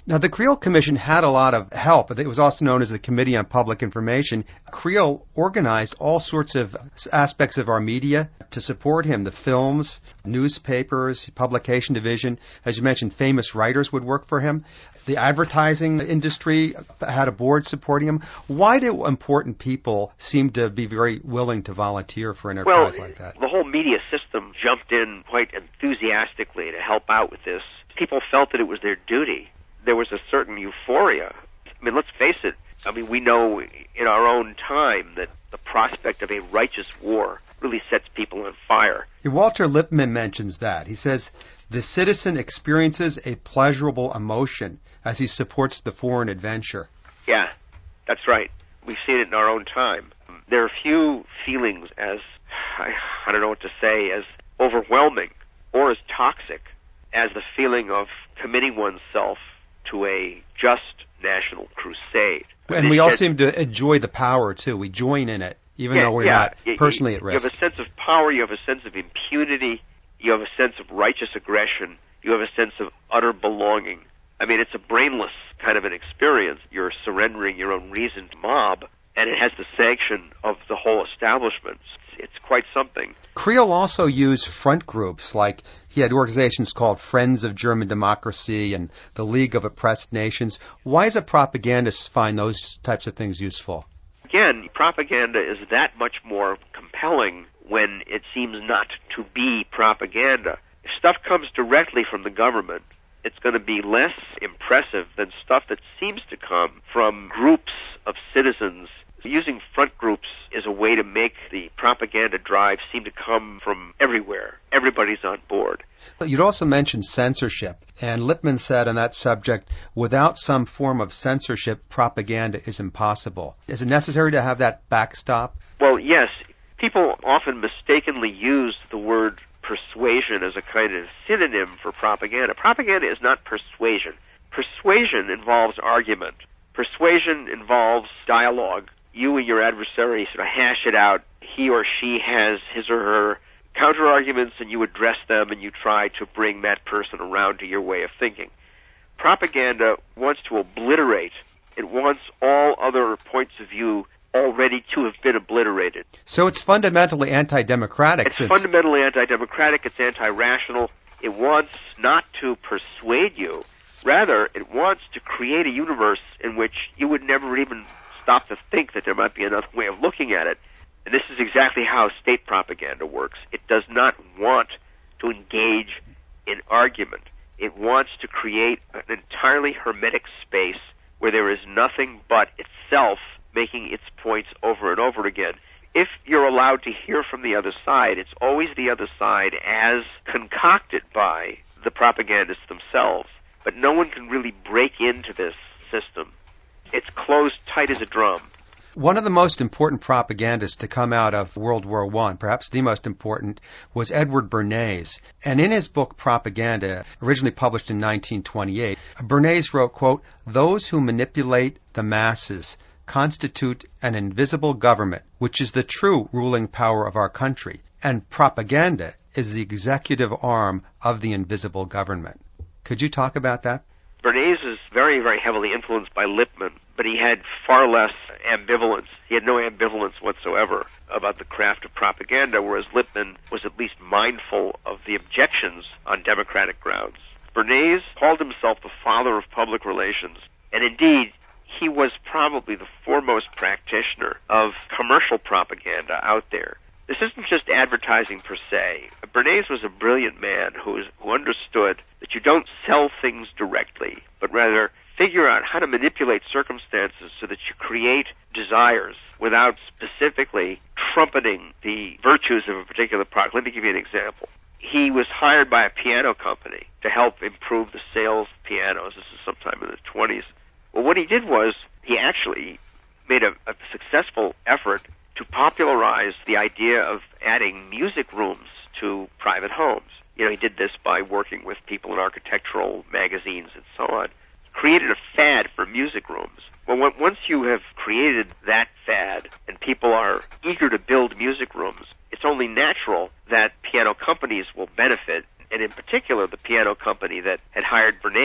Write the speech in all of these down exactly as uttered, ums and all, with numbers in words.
Now, the Creel Commission had a lot of help. It was also known as the Committee on Public Information. Creel organized all sorts of aspects of our media to support him. The films, newspapers, publication division. As you mentioned, famous writers would work for him. The advertising industry had a board supporting him. Why do important people seem to be very willing to volunteer for an enterprise well, like that? The whole media system jumped in quite enthusiastically to help out with this. People felt that it was their duty. There was a certain euphoria. I mean, let's face it. I mean, we know in our own time that the prospect of a righteous war really sets people on fire. Walter Lippmann mentions that. He says, the citizen experiences a pleasurable emotion as he supports the foreign adventure. Yeah, that's right. We've seen it in our own time. There are few feelings as, I, I don't know what to say, as overwhelming or as toxic as the feeling of committing oneself to a just national crusade. And we all seem to enjoy the power, too. We join in it, even yeah, though we're yeah. not personally you, at risk. You have a sense of power, you have a sense of impunity, you have a sense of righteous aggression, you have a sense of utter belonging. I mean, it's a brainless kind of an experience. You're surrendering your own reason to mob, and it has the sanction of the whole establishment. It's quite something. Creel also used front groups, like he had organizations called Friends of German Democracy and the League of Oppressed Nations. Why does a propagandist find those types of things useful? Again, propaganda is that much more compelling when it seems not to be propaganda. If stuff comes directly from the government, it's going to be less impressive than stuff that seems to come from groups of citizens. Using front groups is a way to make the propaganda drive seem to come from everywhere. Everybody's on board. You'd also mentioned censorship, and Lippmann said on that subject, without some form of censorship, propaganda is impossible. Is it necessary to have that backstop? Well, yes. People often mistakenly use the word persuasion as a kind of synonym for propaganda. Propaganda is not persuasion. Persuasion involves argument. Persuasion involves dialogue. You and your adversary sort of hash it out. He or she has his or her counter-arguments, and you address them, and you try to bring that person around to your way of thinking. Propaganda wants to obliterate. It wants all other points of view already to have been obliterated. So it's fundamentally anti-democratic. It's fundamentally anti-democratic. It's anti-rational. It wants not to persuade you. Rather, it wants to create a universe in which you would never even stop to think that there might be another way of looking at it. And this is exactly how state propaganda works. It does not want to engage in argument. It wants to create an entirely hermetic space where there is nothing but itself making its points over and over again. If you're allowed to hear from the other side, it's always the other side as concocted by the propagandists themselves. But no one can really break into this system. It's closed tight as a drum. One of the most important propagandists to come out of World War One, perhaps the most important, was Edward Bernays. And in his book Propaganda, originally published in nineteen twenty-eight, Bernays wrote, quote, "Those who manipulate the masses constitute an invisible government, which is the true ruling power of our country, and propaganda is the executive arm of the invisible government." Could you talk about that? Bernays is very, very heavily influenced by Lippmann, but he had far less ambivalence. He had no ambivalence whatsoever about the craft of propaganda, whereas Lippmann was at least mindful of the objections on democratic grounds. Bernays called himself the father of public relations, and indeed, he was probably the foremost practitioner of commercial propaganda out there. This isn't just advertising per se. Bernays was a brilliant man who, was, who understood that you don't sell things directly, but rather figure out how to manipulate circumstances so that you create desires without specifically trumpeting the virtues of a particular product. Let me give you an example. He was hired by a piano company to help improve the sales of pianos. This is sometime in the twenties. Well, what he did was he actually made a, a successful effort to popularize the idea of adding music rooms to private homes. You know, he did this by working with people in architectural magazines and so on. Created a fad for music rooms. Well, when, once you have created that fad and people are eager to build music rooms, it's only natural that piano companies will benefit, and in particular the piano company that had hired Bernays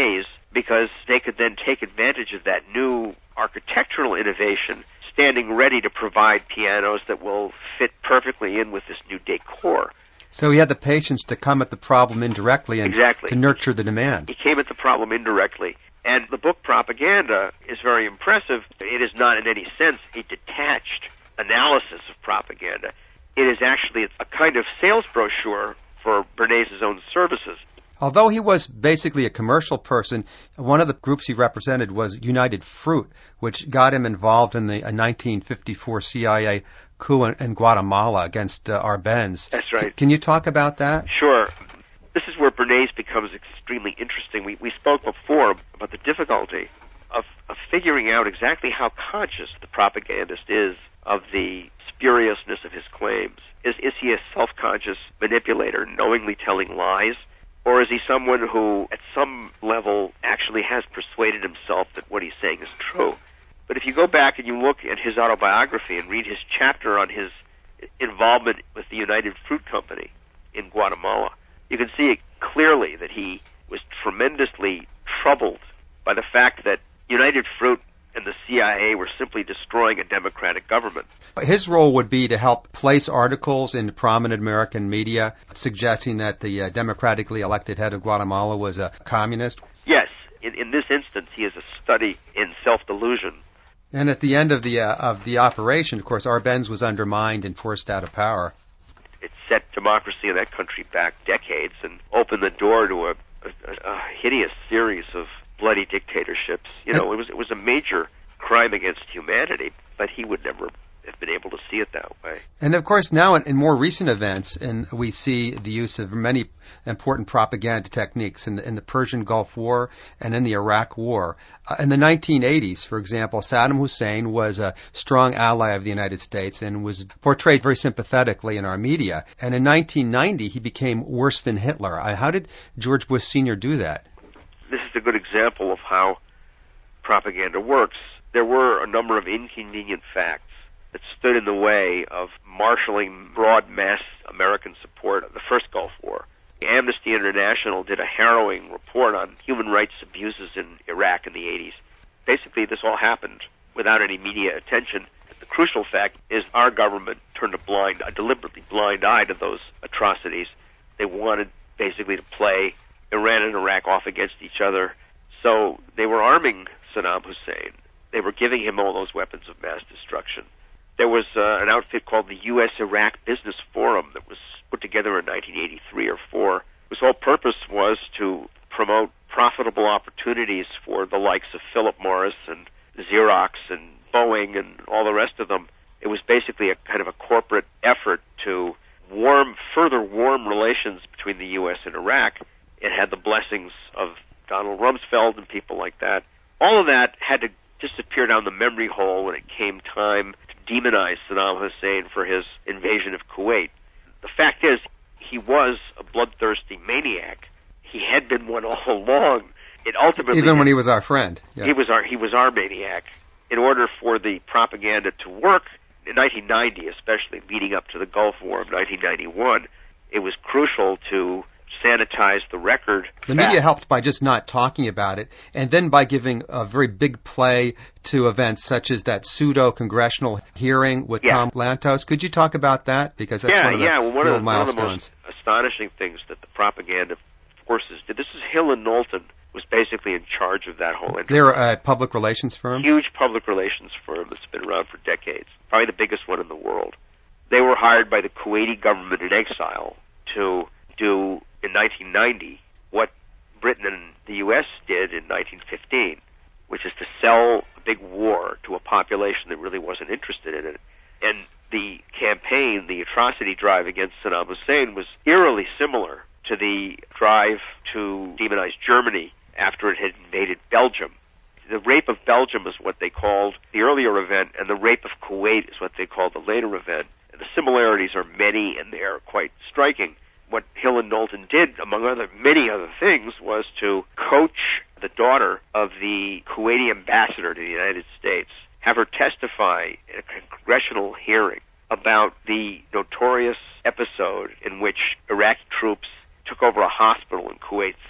because they could then take advantage of that new architectural innovation, standing ready to provide pianos that will fit perfectly in with this new decor. So he had the patience to come at the problem indirectly and exactly. to nurture the demand. He came at the problem indirectly. And the book Propaganda is very impressive. It is not in any sense a detached analysis of propaganda. It is actually a kind of sales brochure for Bernays' own services. Although he was basically a commercial person, one of the groups he represented was United Fruit, which got him involved in the nineteen fifty-four C I A coup in, in Guatemala against uh, Arbenz. That's right. C- can you talk about that? Sure. This is where Bernays becomes extremely interesting. We, we spoke before about the difficulty of, of figuring out exactly how conscious the propagandist is of the spuriousness of his claims. Is, is he a self-conscious manipulator, knowingly telling lies? Or is he someone who, at some level, actually has persuaded himself that what he's saying is true? But if you go back and you look at his autobiography and read his chapter on his involvement with the United Fruit Company in Guatemala, you can see clearly that he was tremendously troubled by the fact that United Fruit and the C I A were simply destroying a democratic government. His role would be to help place articles in prominent American media suggesting that the uh, democratically elected head of Guatemala was a communist? Yes. In, in this instance, he is a study in self-delusion. And at the end of the uh, of the operation, of course, Arbenz was undermined and forced out of power. It set democracy in that country back decades and opened the door to a, a, a hideous series of bloody dictatorships. You know, it was it was a major crime against humanity, but he would never have been able to see it that way. And of course, now in, in more recent events, and we see the use of many important propaganda techniques in the, in the Persian Gulf War and in the Iraq War. Uh, in the nineteen eighties, for example, Saddam Hussein was a strong ally of the United States and was portrayed very sympathetically in our media. And in nineteen ninety, he became worse than Hitler. Uh, how did George Bush Senior do that? This is a good example of how propaganda works. There were a number of inconvenient facts that stood in the way of marshaling broad mass American support of the first Gulf War. Amnesty International did a harrowing report on human rights abuses in Iraq in the eighties. Basically, this all happened without any media attention. The crucial fact is our government turned a blind, a deliberately blind eye to those atrocities. They wanted basically to play Iran and Iraq off against each other. So they were arming Saddam Hussein. They were giving him all those weapons of mass destruction. There was uh, an outfit called the U S Iraq Business Forum that was put together in nineteen eighty-three or four, whose whole purpose was to promote profitable opportunities for the likes of Philip Morris and Xerox and Boeing and all the rest of them. It was basically a kind of a corporate effort to warm, further warm relations between the U S and Iraq. It had the blessings of Donald Rumsfeld and people like that. All of that had to disappear down the memory hole when it came time to demonize Saddam Hussein for his invasion of Kuwait. The fact is, he was a bloodthirsty maniac. He had been one all along. It ultimately even when he was our friend. Yeah. He was our he was our maniac. In order for the propaganda to work, in nineteen ninety, especially leading up to the Gulf War of nineteen ninety-one, it was crucial to sanitize the record. The media helped by just not talking about it, and then by giving a very big play to events such as that pseudo-congressional hearing with yeah. Tom Lantos. Could you talk about that? Because that's yeah, one of the yeah. Well, one real of the, milestones. One of the most astonishing things that the propaganda forces did. This is Hill and Knowlton was basically in charge of that whole enterprise. They're a public relations firm? Huge public relations firm that's been around for decades. Probably the biggest one in the world. They were hired by the Kuwaiti government in exile to do, in nineteen ninety, what Britain and the U S did in nineteen fifteen, which is to sell a big war to a population that really wasn't interested in it. And the campaign, the atrocity drive against Saddam Hussein, was eerily similar to the drive to demonize Germany after it had invaded Belgium. The rape of Belgium is what they called the earlier event, and the rape of Kuwait is what they called the later event. And the similarities are many, and they are quite striking. What Hill and Knowlton did, among other many other things, was to coach the daughter of the Kuwaiti ambassador to the United States, have her testify in a congressional hearing about the notorious episode in which Iraqi troops took over a hospital in Kuwait City.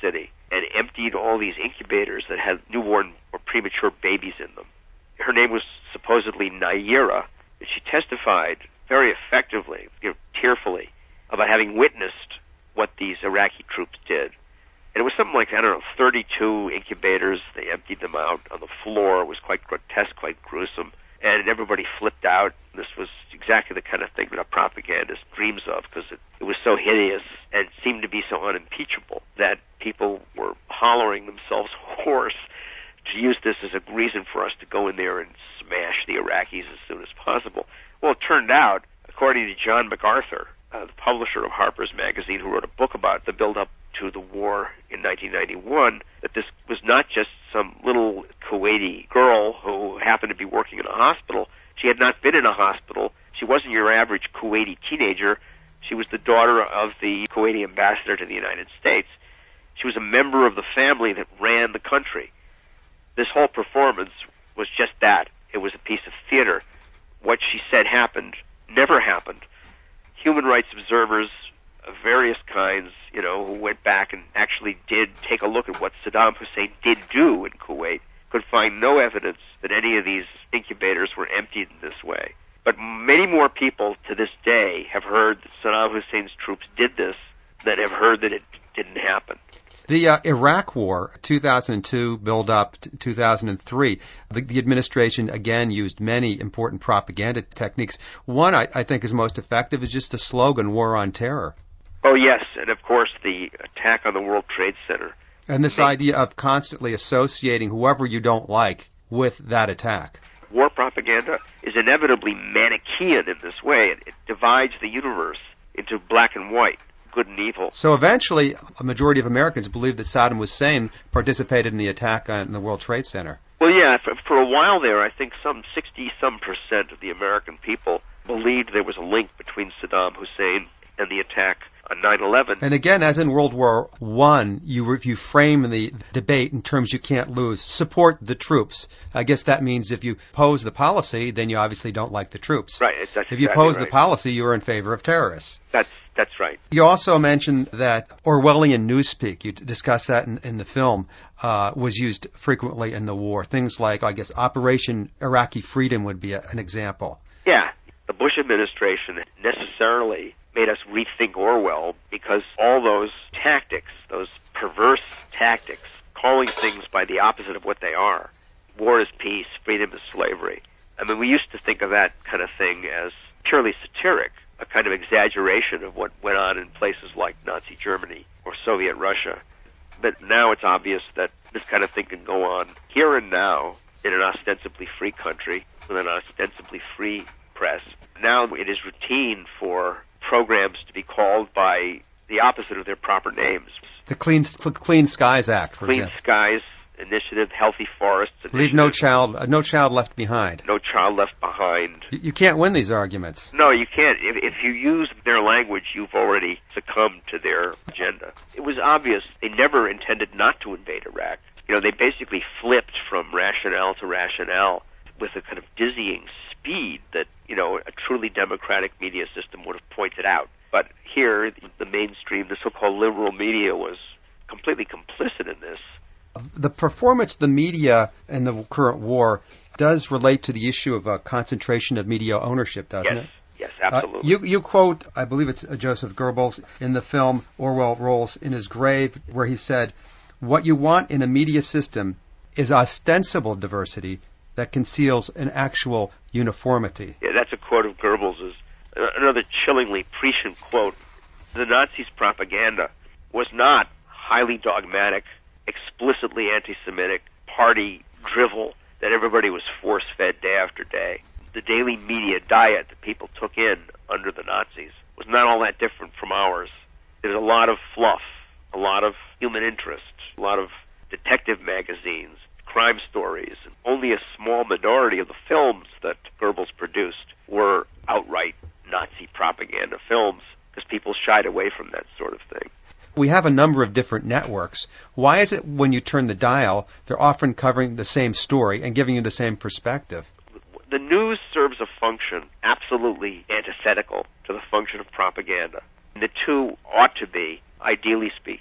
and emptied all these incubators that had newborn or premature babies in them. Her name was supposedly Nayirah, and she testified very effectively, you know, tearfully, about having witnessed what these Iraqi troops did. And it was something like, I don't know, thirty-two incubators. They emptied them out on the floor. It was quite grotesque, quite gruesome. And everybody flipped out. This was exactly the kind of thing that a propagandist dreams of, because it, it was so hideous and seemed to be so unimpeachable that people were hollering themselves hoarse to use this as a reason for us to go in there and smash the Iraqis as soon as possible. Well, it turned out, according to John MacArthur, uh, the publisher of Harper's Magazine, who wrote a book about the build-up to the war in nineteen ninety-one, that this was not just some little Kuwaiti girl who happened to be working in a hospital. She had not been in a hospital. She wasn't your average Kuwaiti teenager. She was the daughter of the Kuwaiti ambassador to the United States. She was a member of the family that ran the country. This whole performance was just that. It was a piece of theater. What she said happened never happened. Human rights observers of various kinds, you know, who went back and actually did take a look at what Saddam Hussein did do in Kuwait, could find no evidence that any of these incubators were emptied in this way. But many more people to this day have heard that Saddam Hussein's troops did this than have heard that it didn't happen. The uh, Iraq War, two thousand two, build up to two thousand three, the, the administration again used many important propaganda techniques. One I, I think is most effective is just the slogan, War on Terror. Oh, yes, and of course the attack on the World Trade Center. And this idea of constantly associating whoever you don't like with that attack. War propaganda is inevitably Manichaean in this way. It, it divides the universe into black and white, good and evil. So eventually, a majority of Americans believed that Saddam Hussein participated in the attack on the World Trade Center. Well, yeah, for, for a while there, I think some sixty-some percent of the American people believed there was a link between Saddam Hussein and the attack on nine eleven. And again, as in World War One, you you frame the debate in terms you can't lose. Support the troops. I guess that means if you oppose the policy, then you obviously don't like the troops. Right. That's if you exactly oppose right. the policy, you're in favor of terrorists. That's that's right. You also mentioned that Orwellian newspeak, you discussed that in, in the film, uh, was used frequently in the war. Things like, I guess, Operation Iraqi Freedom would be a, an example. Yeah. The Bush administration necessarily made us rethink Orwell because all those tactics, those perverse tactics, calling things by the opposite of what they are, war is peace, freedom is slavery. I mean, we used to think of that kind of thing as purely satiric, a kind of exaggeration of what went on in places like Nazi Germany or Soviet Russia. But now it's obvious that this kind of thing can go on here and now in an ostensibly free country with an ostensibly free press. Now it is routine for programs to be called by the opposite of their proper names. The Clean Clean Skies Act, for Clean example. Skies Initiative, Healthy Forests Initiative. Leave no child, uh, no child left behind. No child left behind. You, you can't win these arguments. No, you can't. If, if you use their language, you've already succumbed to their agenda. It was obvious they never intended not to invade Iraq. You know, they basically flipped from rationale to rationale with a kind of dizzying speed that, you know, a truly democratic media system would have pointed out. But here, the mainstream, the so-called liberal media was completely complicit in this. The performance of the media in the current war does relate to the issue of a concentration of media ownership, doesn't yes. it? Yes, absolutely. Uh, you, you quote, I believe it's Joseph Goebbels in the film Orwell Rolls in His Grave, where he said, "What you want in a media system is ostensible diversity that conceals an actual uniformity." Yeah, that's a quote of Goebbels'. Another chillingly prescient quote. The Nazis' propaganda was not highly dogmatic, explicitly anti-Semitic party drivel that everybody was force-fed day after day. The daily media diet that people took in under the Nazis was not all that different from ours. There's a lot of fluff, a lot of human interest, a lot of detective magazines, crime stories. Only a small minority of the films that Goebbels produced were outright Nazi propaganda films because people shied away from that sort of thing. We have a number of different networks. Why is it when you turn the dial, they're often covering the same story and giving you the same perspective? The news serves a function absolutely antithetical to the function of propaganda. The two ought to be, ideally speaking,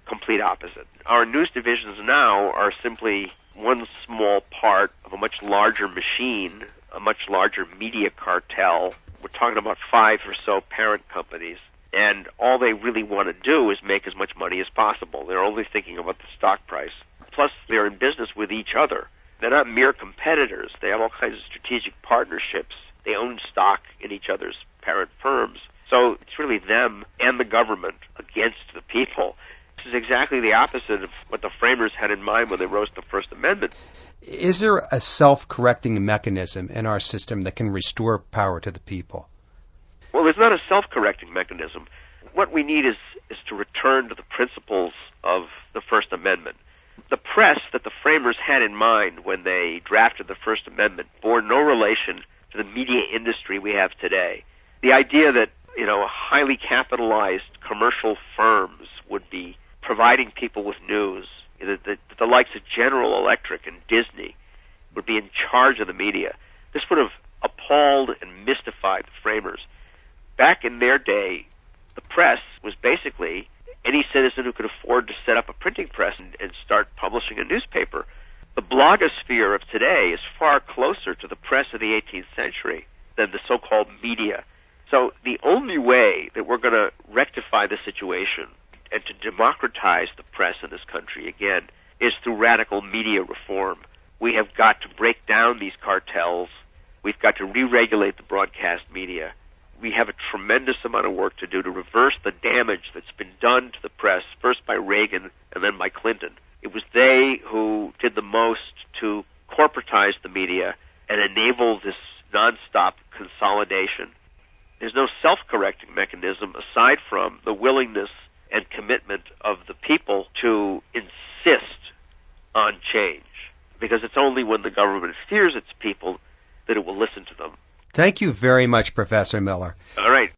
complete opposite. Our news divisions now are simply one small part of a much larger machine, a much larger media cartel. We're talking about five or so parent companies, and all they really want to do is make as much money as possible. They're only thinking about the stock price. Plus, they're in business with each other. They're not mere competitors. They have all kinds of strategic partnerships. They own stock in each other's parent firms. So it's really them and the government against the people. This is exactly the opposite of what the framers had in mind when they wrote the First Amendment. Is there a self-correcting mechanism in our system that can restore power to the people? Well, there's not a self-correcting mechanism. What we need is, is to return to the principles of the First Amendment. The press that the framers had in mind when they drafted the First Amendment bore no relation to the media industry we have today. The idea that, you know, highly capitalized commercial firms would be providing people with news, that the, the likes of General Electric and Disney would be in charge of the media, this would have appalled and mystified the framers. Back in their day, the press was basically any citizen who could afford to set up a printing press and, and start publishing a newspaper. The blogosphere of today is far closer to the press of the eighteenth century than the so-called media. So the only way that we're going to rectify the situation and to democratize the press in this country again is through radical media reform. We have got to break down these cartels. We've got to re-regulate the broadcast media. We have a tremendous amount of work to do to reverse the damage that's been done to the press, first by Reagan and then by Clinton. It was they who did the most to corporatize the media and enable this nonstop consolidation. There's no self-correcting mechanism aside from the willingness and commitment of the people to insist on change, because it's only when the government fears its people that it will listen to them. Thank you very much, Professor Miller. All right.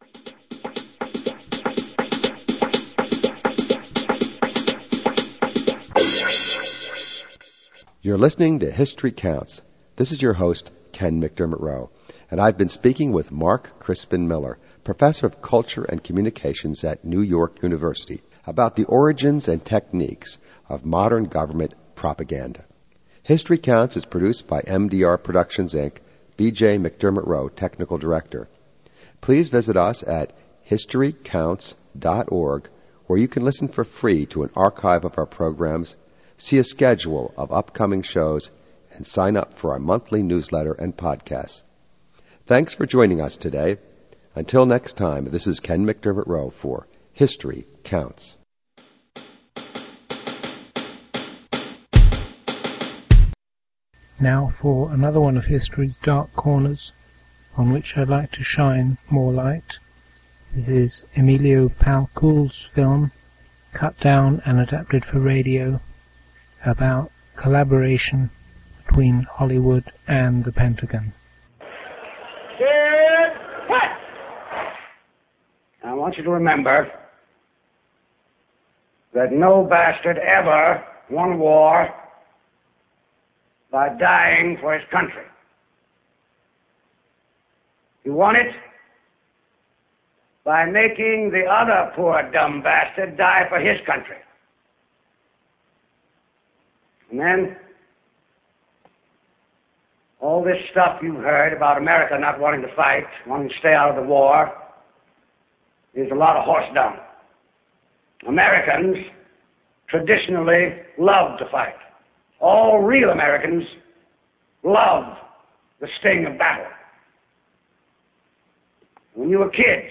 You're listening to History Counts. This is your host, Ken McDermott Rowe, and I've been speaking with Mark Crispin Miller, Professor of Culture and Communications at New York University, about the origins and techniques of modern government propaganda. History Counts is produced by M D R Productions, Incorporated, B J McDermott Rowe, Technical Director. Please visit us at history counts dot org, where you can listen for free to an archive of our programs, see a schedule of upcoming shows, and sign up for our monthly newsletter and podcasts. Thanks for joining us today. Until next time, this is Ken McDermott Rowe for History Counts. Now for another one of history's dark corners, on which I'd like to shine more light. This is Emilio Paucul's film, cut down and adapted for radio, about collaboration between Hollywood and the Pentagon. Good. What? I want you to remember that no bastard ever won a war by dying for his country. He won it by making the other poor dumb bastard die for his country. And then all this stuff you've heard about America not wanting to fight, wanting to stay out of the war, is a lot of horse dung. Americans traditionally love to fight. All real Americans love the sting of battle. When you were kids,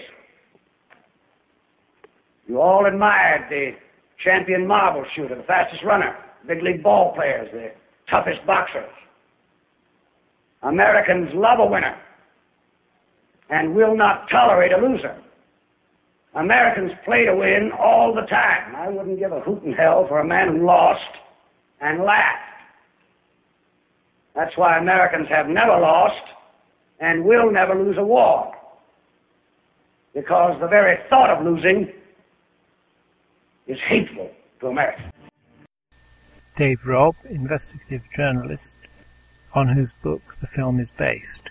you all admired the champion marble shooter, the fastest runner, big league ball players, the toughest boxers. Americans love a winner and will not tolerate a loser. Americans play to win all the time. I wouldn't give a hoot in hell for a man who lost and laughed. That's why Americans have never lost and will never lose a war, because the very thought of losing is hateful to America. Dave Robb, investigative journalist, on whose book the film is based.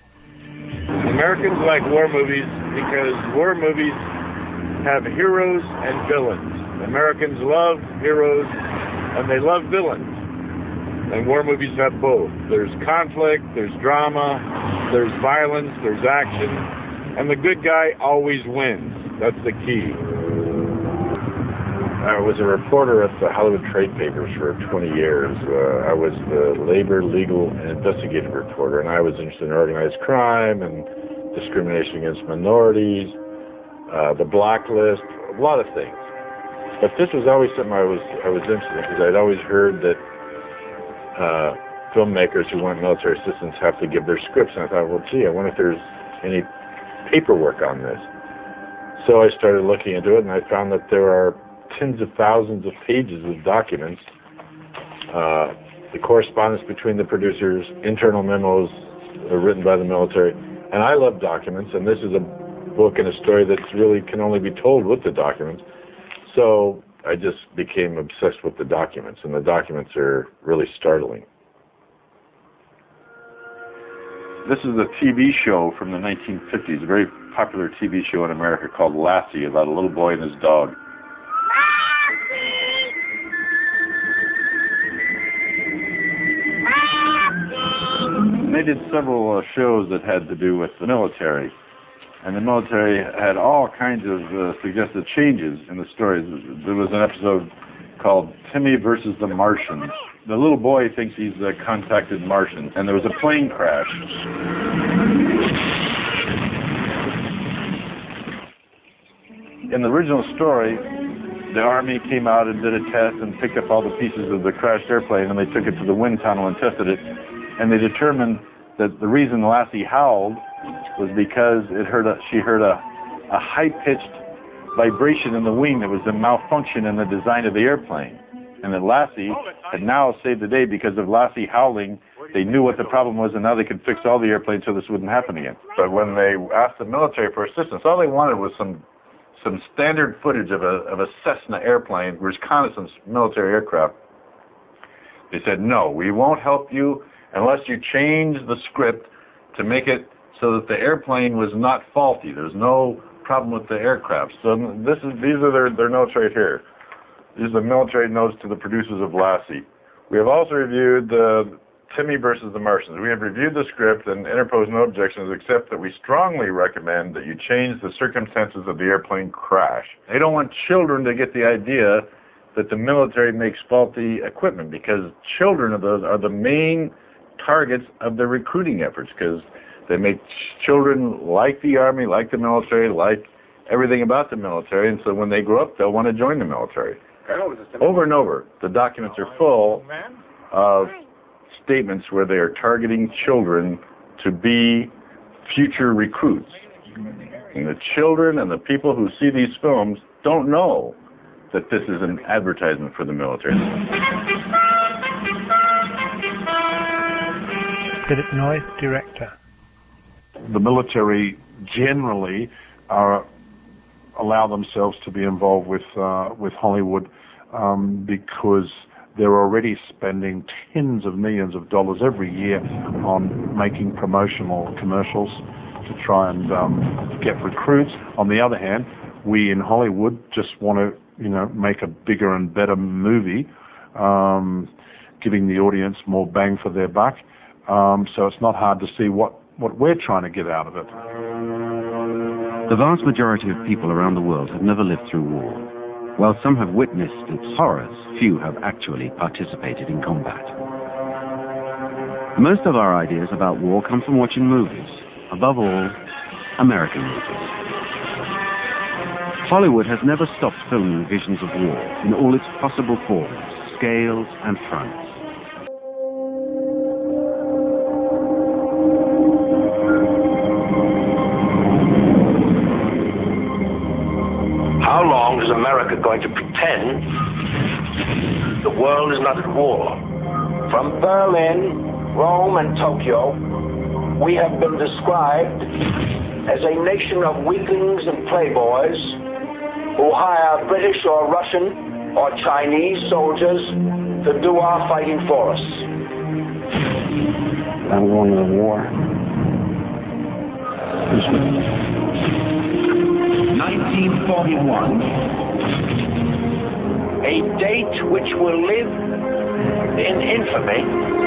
Americans like war movies because war movies have heroes and villains. Americans love heroes and they love villains. And war movies have both. There's conflict, there's drama, there's violence, there's action, and the good guy always wins. That's the key. I was a reporter at the Hollywood Trade Papers for twenty years. Uh, I was the labor, legal, and investigative reporter, and I was interested in organized crime and discrimination against minorities, uh, the blacklist, a lot of things. But this was always something I was I was interested in because I'd always heard that uh, filmmakers who want military assistance have to give their scripts, and I thought, well, gee, I wonder if there's any paperwork on this. So I started looking into it, and I found that there are tens of thousands of pages of documents, uh, the correspondence between the producers, internal memos uh, written by the military, and I love documents, and this is a book and a story that really can only be told with the documents. So I just became obsessed with the documents, and the documents are really startling. This is a T V show from the nineteen fifties, a very popular T V show in America called Lassie, about a little boy and his dog. They did several uh, shows that had to do with the military, and the military had all kinds of uh, suggested changes in the stories. There was an episode called Timmy versus the Martians. The little boy thinks he's a contacted Martian, and there was a plane crash. In the original story, the Army came out and did a test and picked up all the pieces of the crashed airplane, and they took it to the wind tunnel and tested it. And they determined that the reason Lassie howled was because it heard a, she heard a, a high-pitched vibration in the wing that was a malfunction in the design of the airplane. And that Lassie had now saved the day because of Lassie howling. They knew what the problem was, and now they could fix all the airplanes so this wouldn't happen again. But when they asked the military for assistance, all they wanted was some some standard footage of a, of a Cessna airplane, reconnaissance military aircraft. They said, no, we won't help you unless you change the script to make it so that the airplane was not faulty. There's no problem with the aircraft. So this is these are their, their notes right here. These are the military notes to the producers of Lassie. We have also reviewed the Timmy versus the Martians. We have reviewed the script and interposed no objections except that we strongly recommend that you change the circumstances of the airplane crash. They don't want children to get the idea that the military makes faulty equipment, because children are the, are the main targets of the recruiting efforts, because they make children like the Army, like the military, like everything about the military, and so when they grow up, they'll want to join the military. Over and over, the documents are full of statements where they are targeting children to be future recruits. And the children and the people who see these films don't know that this is an advertisement for the military. Philip Noyce, director. The military generally are, allow themselves to be involved with uh, with Hollywood um, because they're already spending tens of millions of dollars every year on making promotional commercials to try and um, get recruits. On the other hand, we in Hollywood just want to, you know, make a bigger and better movie, um, giving the audience more bang for their buck. Um, so it's not hard to see what, what we're trying to get out of it. The vast majority of people around the world have never lived through war. While some have witnessed its horrors, few have actually participated in combat. Most of our ideas about war come from watching movies, above all, American movies. Hollywood has never stopped filming visions of war in all its possible forms, scales, and fronts. How long is America going to pretend the world is not at war? From Berlin, Rome, and Tokyo, we have been described as a nation of weaklings and playboys who hire British or Russian or Chinese soldiers to do our fighting for us. I'm going to the war. nineteen forty-one, a date which will live in infamy.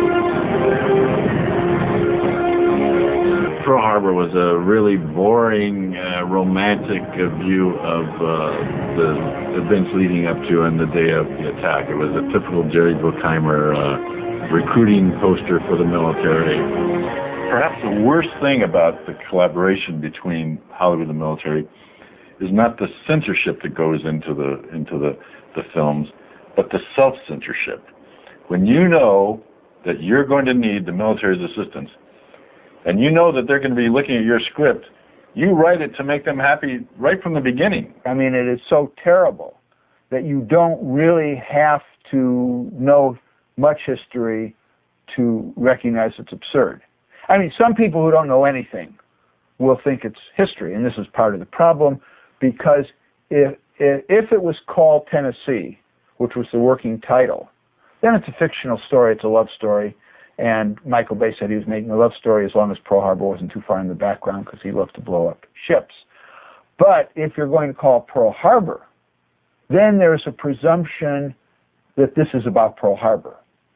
Pearl Harbor was a really boring, uh, romantic uh, view of uh, the events leading up to and the day of the attack. It was a typical Jerry Bruckheimer uh, recruiting poster for the military. Perhaps the worst thing about the collaboration between Hollywood and the military is not the censorship that goes into the into the, the films, but the self-censorship. When you know that you're going to need the military's assistance, and you know that they're going to be looking at your script, you write it to make them happy right from the beginning. I mean, it is so terrible that you don't really have to know much history to recognize it's absurd. I mean, some people who don't know anything will think it's history, and this is part of the problem, because if, if it was called Tennessee, which was the working title, then it's a fictional story, it's a love story, and Michael Bay said he was making a love story as long as Pearl Harbor wasn't too far in the background because he loved to blow up ships. But if you're going to call Pearl Harbor, then there's a presumption that this is about Pearl Harbor.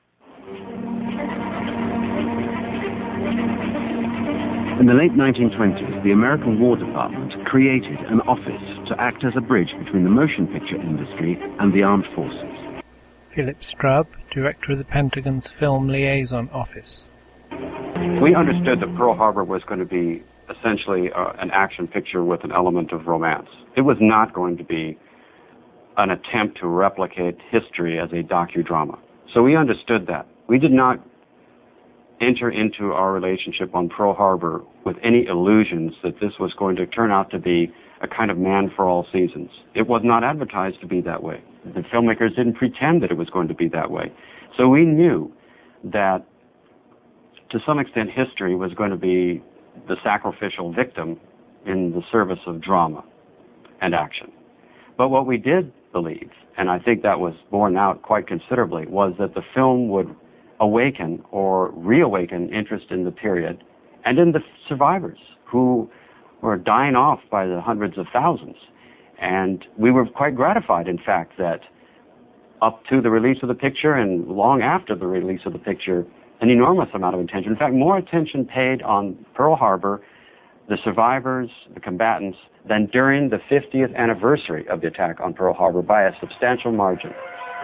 In the late nineteen twenties, the American War Department created an office to act as a bridge between the motion picture industry and the armed forces. Philip Straub, director of the Pentagon's Film Liaison Office. We understood that Pearl Harbor was going to be essentially uh, an action picture with an element of romance. It was not going to be an attempt to replicate history as a docudrama. So we understood that. We did not enter into our relationship on Pearl Harbor with any illusions that this was going to turn out to be a kind of Man for All Seasons. It was not advertised to be that way. The filmmakers didn't pretend that it was going to be that way. So we knew that, to some extent, history was going to be the sacrificial victim in the service of drama and action. But what we did believe, and I think that was borne out quite considerably, was that the film would awaken or reawaken interest in the period and in the survivors who were dying off by the hundreds of thousands. And we were quite gratified, in fact, that up to the release of the picture and long after the release of the picture, an enormous amount of attention, in fact, more attention paid on Pearl Harbor, the survivors, the combatants, than during the fiftieth anniversary of the attack on Pearl Harbor by a substantial margin.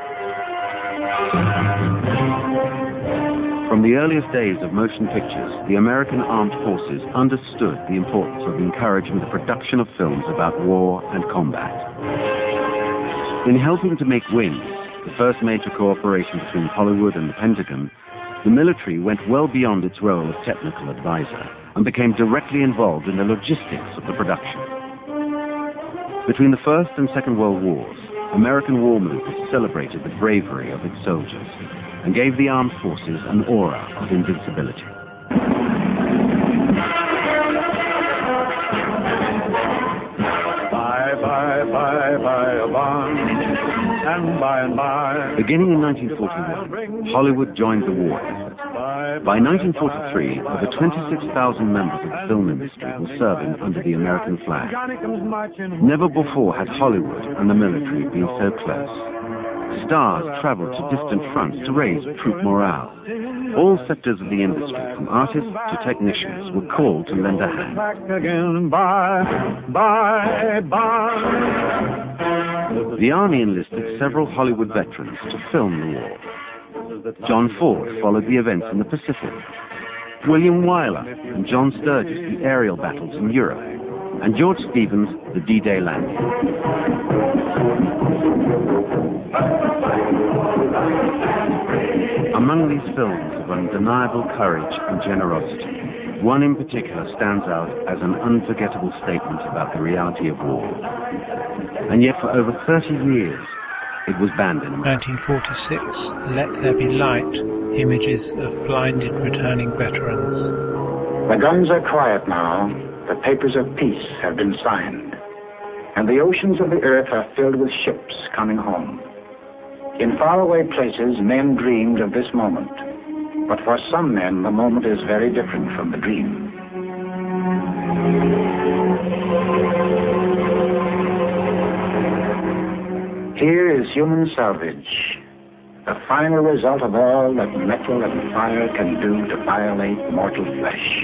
From the earliest days of motion pictures, the American armed forces understood the importance of encouraging the production of films about war and combat. In helping to make Wings, the first major cooperation between Hollywood and the Pentagon, the military went well beyond its role of technical advisor and became directly involved in the logistics of the production. Between the First and Second World Wars, American war movies celebrated the bravery of its soldiers and gave the armed forces an aura of invincibility. Bye, bye, bye, bye, bye, and by and by. Beginning in nineteen forty-one, Hollywood joined the war effort. By nineteen forty-three, over twenty-six thousand members of the film industry were serving under the American flag. Never before had Hollywood and the military been so close. Stars traveled to distant fronts to raise troop morale. All sectors of the industry, from artists to technicians, were called to lend a hand. Bye, bye, bye. The Army enlisted several Hollywood veterans to film the war. John Ford followed the events in the Pacific. William Wyler and John Sturgis the aerial battles in Europe. And George Stevens the D-Day landing. Among these films of undeniable courage and generosity, one in particular stands out as an unforgettable statement about the reality of war. And yet for over thirty years, it was banned in America. nineteen forty-six, Let There Be Light, images of blinded returning veterans. The guns are quiet now, the papers of peace have been signed, and the oceans of the earth are filled with ships coming home. In faraway places, men dreamed of this moment, but for some men, the moment is very different from the dream. Here is human salvage, the final result of all that metal and fire can do to violate mortal flesh.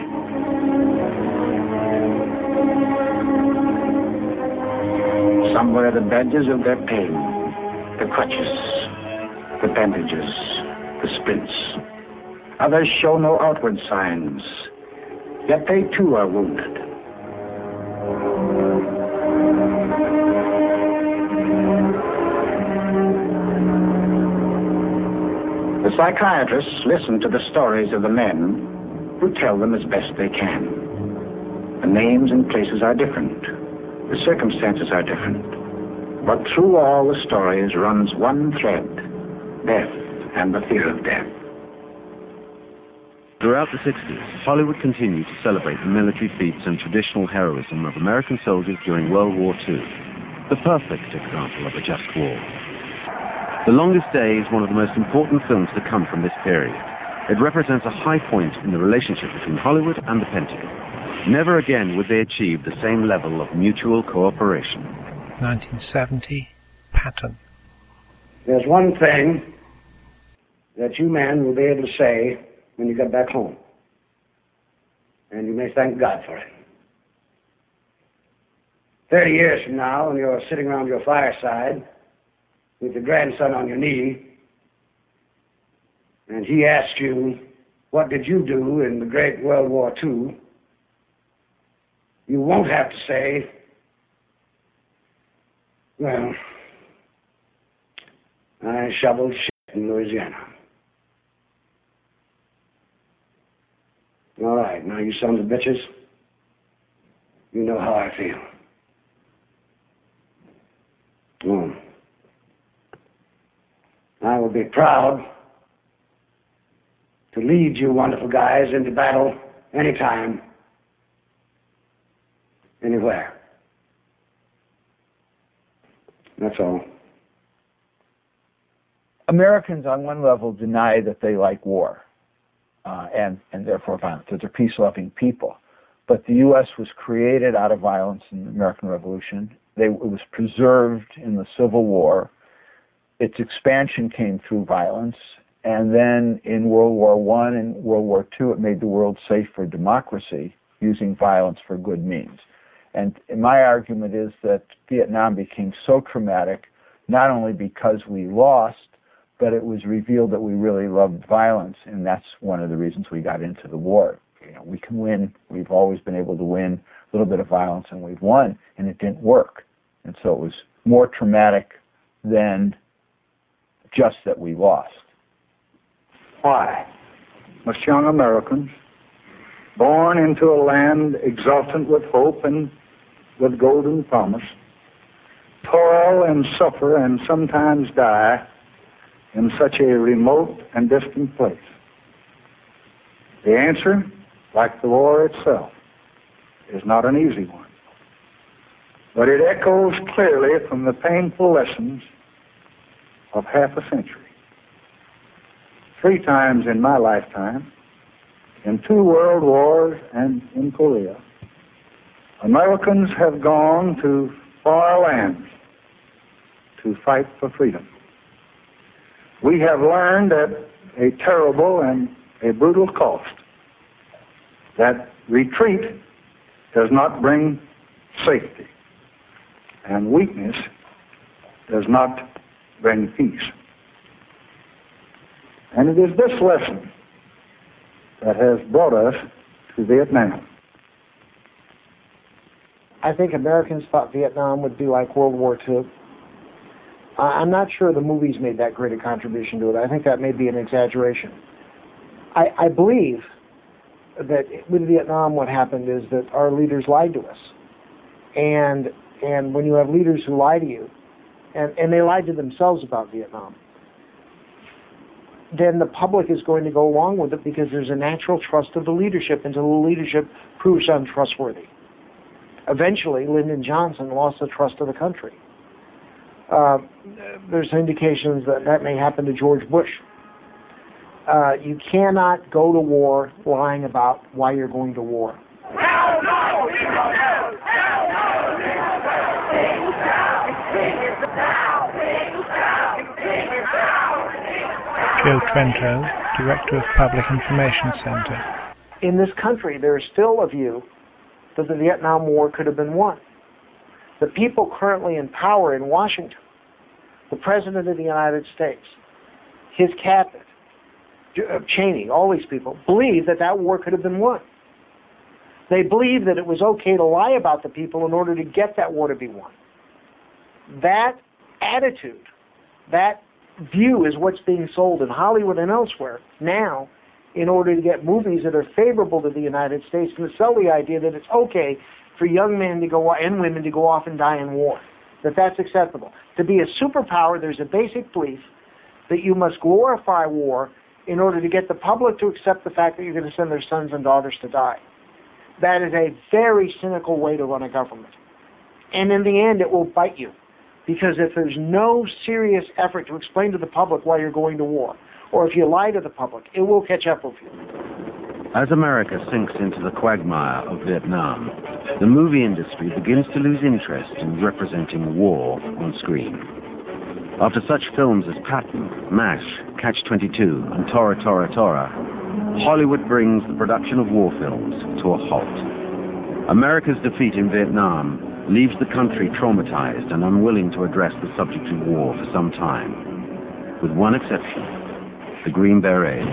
Some wear the badges of their pain, the crutches, the bandages, the splints. Others show no outward signs, yet they too are wounded. The psychiatrists listen to the stories of the men who tell them as best they can. The names and places are different. The circumstances are different. But through all the stories runs one thread, death and the fear of death. Throughout the sixties, Hollywood continued to celebrate the military feats and traditional heroism of American soldiers during World War Two, the perfect example of a just war. The Longest Day is one of the most important films to come from this period. It represents a high point in the relationship between Hollywood and the Pentagon. Never again would they achieve the same level of mutual cooperation. nineteen seventy, Patton. There's one thing that you men will be able to say when you get back home. And you may thank God for it. Thirty years from now, when you're sitting around your fireside with your grandson on your knee, and he asks you, what did you do in the Great World War Two? You won't have to say, well, I shoveled shit in Louisiana. All right, now you sons of bitches, you know how I feel. Mm. I will be proud to lead you wonderful guys into battle anytime, anywhere. That's all. Americans, on one level, deny that they like war uh, and, and therefore violence, that they're peace-loving people. But the U S was created out of violence in the American Revolution. They, it was preserved in the Civil War. Its expansion came through violence. And then in World War One and World War Two, it made the world safe for democracy, using violence for good means. And my argument is that Vietnam became so traumatic, not only because we lost, but it was revealed that we really loved violence, and that's one of the reasons we got into the war. You know, we can win. We've always been able to win a little bit of violence, and we've won, and it didn't work. And so it was more traumatic than just that we lost. Why must young Americans, born into a land exultant with hope and with golden promise, toil and suffer and sometimes die in such a remote and distant place? The answer, like the war itself, is not an easy one. But it echoes clearly from the painful lessons of half a century. Three times in my lifetime, in two world wars and in Korea, Americans have gone to far lands to fight for freedom. We have learned at a terrible and a brutal cost that retreat does not bring safety, and weakness does not bring peace. And it is this lesson that has brought us to Vietnam. I think Americans thought Vietnam would be like World War Two. Uh, I'm not sure the movies made that great a contribution to it. I think that may be an exaggeration. I, I believe that with Vietnam what happened is that our leaders lied to us. And and when you have leaders who lie to you, and, and they lied to themselves about Vietnam, then the public is going to go along with it because there's a natural trust of the leadership until the leadership proves untrustworthy. Eventually, Lyndon Johnson lost the trust of the country. Uh, there's indications that that may happen to George Bush. Uh, you cannot go to war lying about why you're going to war. Joe Trento, Director of Public Information Center. In this country, there is still a view that the Vietnam War could have been won. The people currently in power in Washington, the President of the United States, his cabinet, Cheney, all these people, believe that that war could have been won. They believe that it was okay to lie about the people in order to get that war to be won. That attitude, that view is what's being sold in Hollywood and elsewhere now in order to get movies that are favorable to the United States and to sell the idea that it's okay for young men to go and women to go off and die in war, that that's acceptable. To be a superpower, there's a basic belief that you must glorify war in order to get the public to accept the fact that you're going to send their sons and daughters to die. That is a very cynical way to run a government. And in the end, it will bite you. Because if there's no serious effort to explain to the public why you're going to war, or if you lie to the public, it will catch up with you. As America sinks into the quagmire of Vietnam, the movie industry begins to lose interest in representing war on screen. After such films as Patton, MASH, Catch twenty-two, and Tora Tora Tora, Hollywood brings the production of war films to a halt. America's defeat in Vietnam leaves the country traumatized and unwilling to address the subject of war for some time, with one exception, the Green Berets.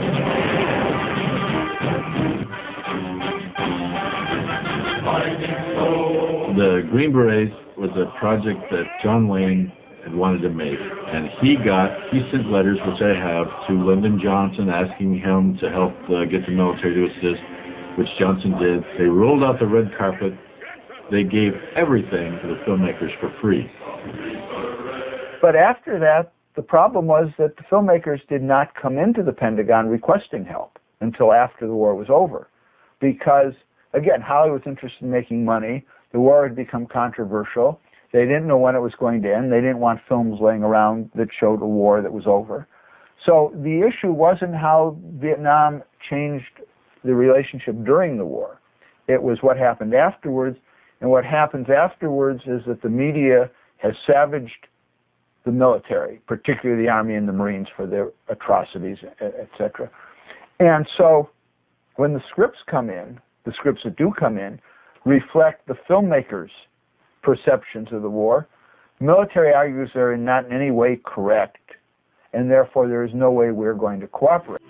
The Green Berets was a project that John Wayne had wanted to make, and he got, he sent letters, which I have, to Lyndon Johnson asking him to help uh, get the military to assist, which Johnson did. They rolled out the red carpet. They gave everything to the filmmakers for free. But after that, the problem was that the filmmakers did not come into the Pentagon requesting help until after the war was over. Because, again, Hollywood was interested in making money. The war had become controversial. They didn't know when it was going to end. They didn't want films laying around that showed a war that was over. So the issue wasn't how Vietnam changed the relationship during the war. It was what happened afterwards. And what happens afterwards is that the media has savaged the military, particularly the Army and the Marines, for their atrocities, et cetera. And so when the scripts come in, the scripts that do come in, reflect the filmmakers' perceptions of the war. Military argues they're not in any way correct, and therefore there is no way we're going to cooperate.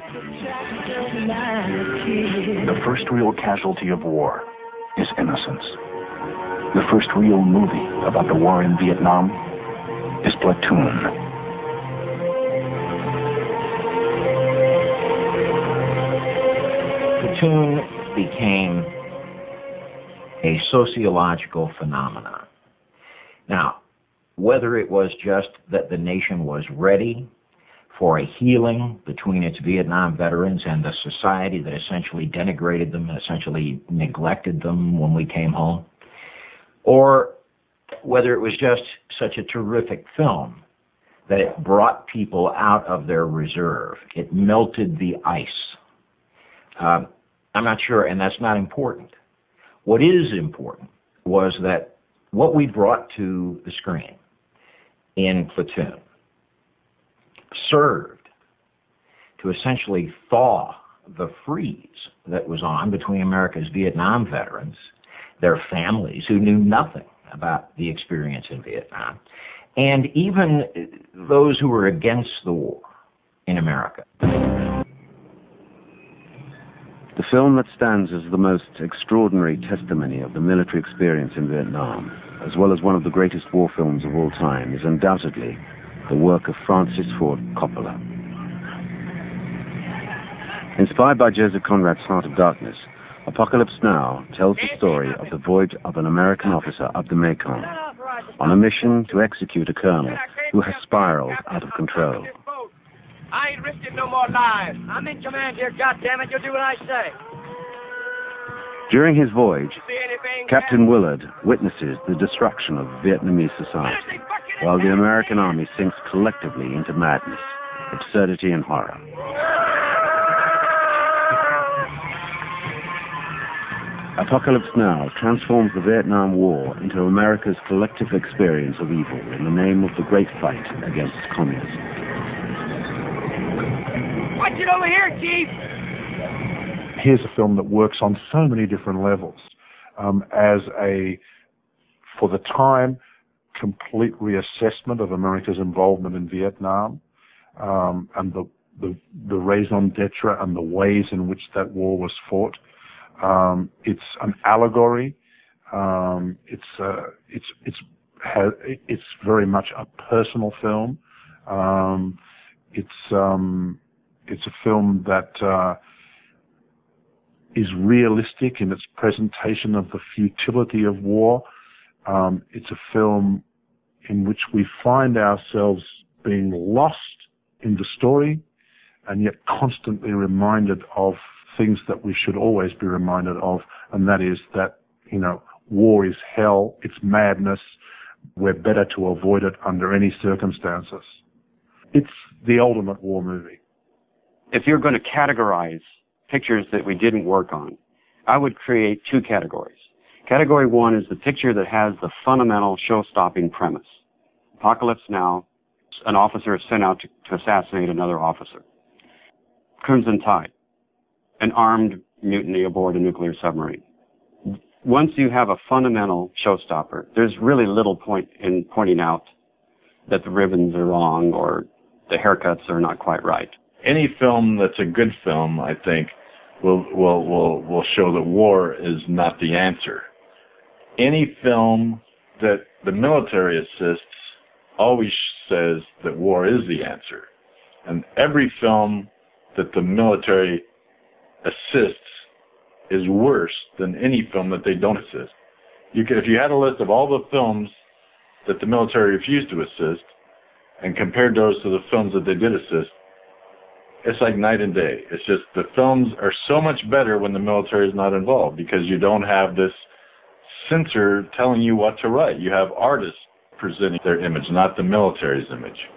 The first real casualty of war is innocence. The first real movie about the war in Vietnam is Platoon. Platoon became a sociological phenomenon. Now, whether it was just that the nation was ready for a healing between its Vietnam veterans and the society that essentially denigrated them, essentially neglected them when we came home, or whether it was just such a terrific film that it brought people out of their reserve. It melted the ice. Um, I'm not sure, and that's not important. What is important was that what we brought to the screen in Platoon served to essentially thaw the freeze that was on between America's Vietnam veterans, their families who knew nothing about the experience in Vietnam, and even those who were against the war in America. The film that stands as the most extraordinary testimony of the military experience in Vietnam, as well as one of the greatest war films of all time, is undoubtedly the work of Francis Ford Coppola. Inspired by Joseph Conrad's Heart of Darkness, Apocalypse Now tells the story of the voyage of an American officer up the Mekong on a mission to execute a colonel who has spiraled out of control. I ain't risking no more lives. I'm in command here, goddammit. You'll do what I say. During his voyage, Captain Willard witnesses the destruction of Vietnamese society, while the American army sinks collectively into madness, absurdity, and horror. Apocalypse Now transforms the Vietnam War into America's collective experience of evil in the name of the great fight against communism. Watch it over here, Chief! Here's a film that works on so many different levels um, as a, for the time, complete reassessment of America's involvement in Vietnam um, and the, the, the raison d'etre and the ways in which that war was fought. Um, it's an allegory. Um, it's uh, it's it's ha- it's very much a personal film. Um, it's um, it's a film that uh, is realistic in its presentation of the futility of war. Um, it's a film in which we find ourselves being lost in the story, and yet constantly reminded of things that we should always be reminded of, and that is that, you know, war is hell, it's madness, we're better to avoid it under any circumstances. It's the ultimate war movie. If you're going to categorize pictures that we didn't work on, I would create two categories. Category one is the picture that has the fundamental show-stopping premise. Apocalypse Now, an officer is sent out to, to assassinate another officer. Crimson Tide, an armed mutiny aboard a nuclear submarine. Once you have a fundamental showstopper, there's really little point in pointing out that the ribbons are wrong or the haircuts are not quite right. Any film that's a good film, I think, will will will will show that war is not the answer. Any film that the military assists always says that war is the answer. And every film that the military assists is worse than any film that they don't assist. You can, if you had a list of all the films that the military refused to assist and compared those to the films that they did assist, it's like night and day. It's just the films are so much better when the military is not involved because you don't have this censor telling you what to write. You have artists presenting their image, not the military's image.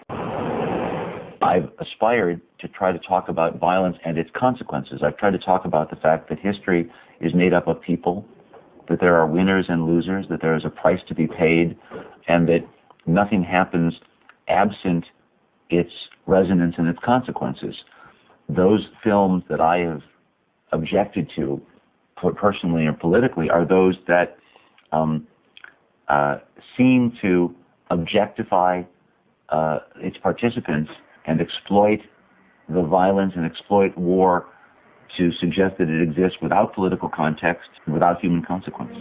I've aspired to try to talk about violence and its consequences. I've tried to talk about the fact that history is made up of people, that there are winners and losers, that there is a price to be paid, and that nothing happens absent its resonance and its consequences. Those films that I have objected to, personally or politically, are those that um, uh, seem to objectify uh, its participants and exploit the violence and exploit war to suggest that it exists without political context, without human consequence.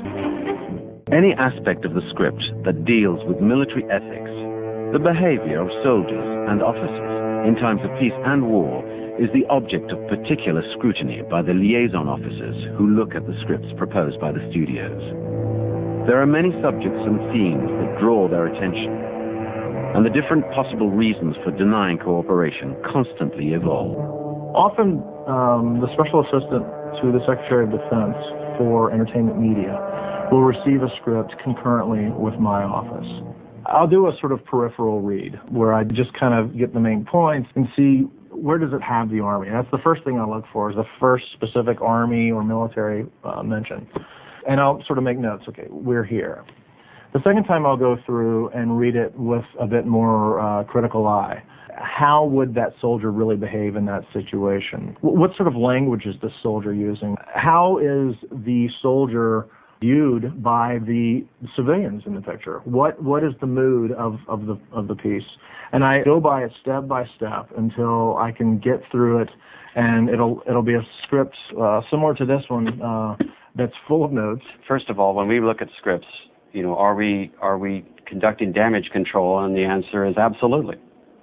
Any aspect of the script that deals with military ethics, the behavior of soldiers and officers in times of peace and war, is the object of particular scrutiny by the liaison officers who look at the scripts proposed by the studios. There are many subjects and themes that draw their attention, and the different possible reasons for denying cooperation constantly evolve. Often, um, the special assistant to the Secretary of Defense for Entertainment Media will receive a script concurrently with my office. I'll do a sort of peripheral read where I just kind of get the main points and see where does it have the Army. That's the first thing I look for, is the first specific Army or military uh, mention. And I'll sort of make notes, okay, we're here. The second time I'll go through and read it with a bit more uh, critical eye. How would that soldier really behave in that situation? What sort of language is the soldier using? How is the soldier viewed by the civilians in the picture? What what is the mood of, of the of the piece? And I go by it step by step until I can get through it, and it'll it'll be a script uh, similar to this one uh, that's full of notes. First of all, when we look at scripts, you know, are we are we conducting damage control? And the answer is absolutely.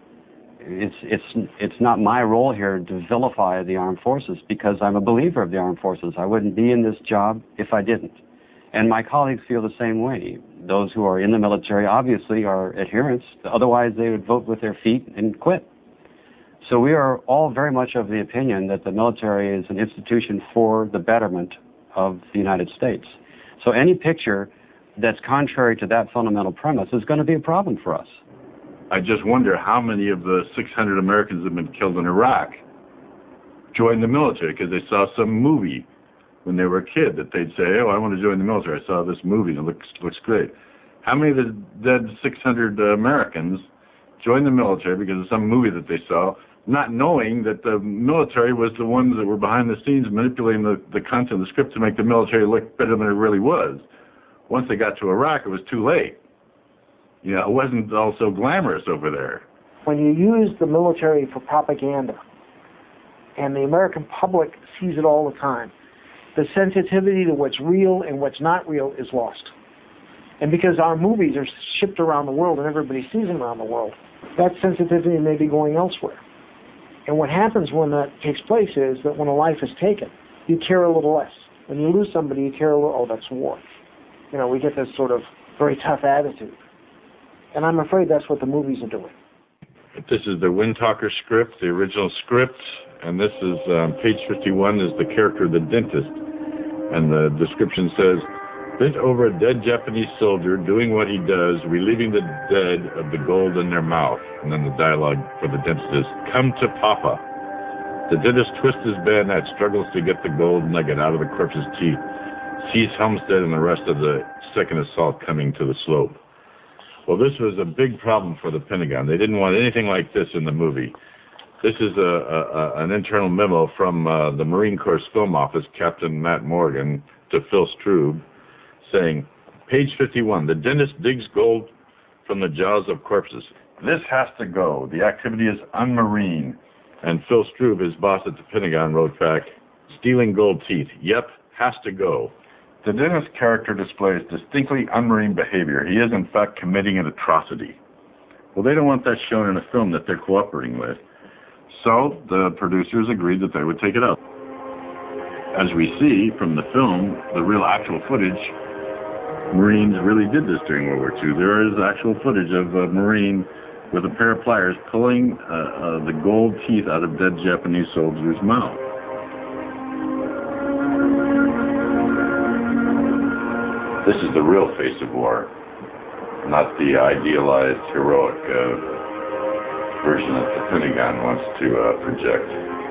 It's it's it's not my role here to vilify the armed forces, because I'm a believer of the armed forces. I wouldn't be in this job if I didn't. And my colleagues feel the same way. Those who are in the military obviously are adherents. Otherwise, they would vote with their feet and quit. So we are all very much of the opinion that the military is an institution for the betterment of the United States. So any picture that's contrary to that fundamental premise is going to be a problem for us. I just wonder how many of the six hundred Americans that have been killed in Iraq joined the military because they saw some movie when they were a kid that they'd say, oh, I want to join the military. I saw this movie and it looks, looks great. How many of the dead six hundred uh, Americans joined the military because of some movie that they saw, not knowing that the military was the ones that were behind the scenes manipulating the, the content of the script to make the military look better than it really was? Once they got to Iraq, it was too late. You know, it wasn't all so glamorous over there. When you use the military for propaganda, and the American public sees it all the time, the sensitivity to what's real and what's not real is lost. And because our movies are shipped around the world and everybody sees them around the world, that sensitivity may be going elsewhere. And what happens when that takes place is that when a life is taken, you care a little less. When you lose somebody, you care a little, oh, that's war. You know, we get this sort of very tough attitude. And I'm afraid that's what the movies are doing. This is the Windtalker script, the original script, and this is, um, page fifty-one is the character of the dentist. And the description says, bent over a dead Japanese soldier, doing what he does, relieving the dead of the gold in their mouth. And then the dialogue for the dentist is, come to Papa. The dentist twists his bayonet, struggles to get the gold nugget out of the corpse's teeth, sees Helmstead and the rest of the second assault coming to the slope. Well, this was a big problem for the Pentagon. They didn't want anything like this in the movie. This is a, a, a, an internal memo from uh, the Marine Corps Film Office, Captain Matt Morgan, to Phil Strube, saying, page fifty-one, the dentist digs gold from the jaws of corpses. This has to go. The activity is un-marine. And Phil Strube, his boss at the Pentagon, wrote back, stealing gold teeth. Yep, has to go. The dentist character displays distinctly un-marine behavior. He is, in fact, committing an atrocity. Well, they don't want that shown in a film that they're cooperating with. So the producers agreed that they would take it out. As we see from the film, the real actual footage, Marines really did this during World War Two. There is actual footage of a Marine with a pair of pliers pulling uh, uh, the gold teeth out of dead Japanese soldiers' mouth. This is the real face of war, not the idealized, heroic uh, version that the Pentagon wants to uh, project.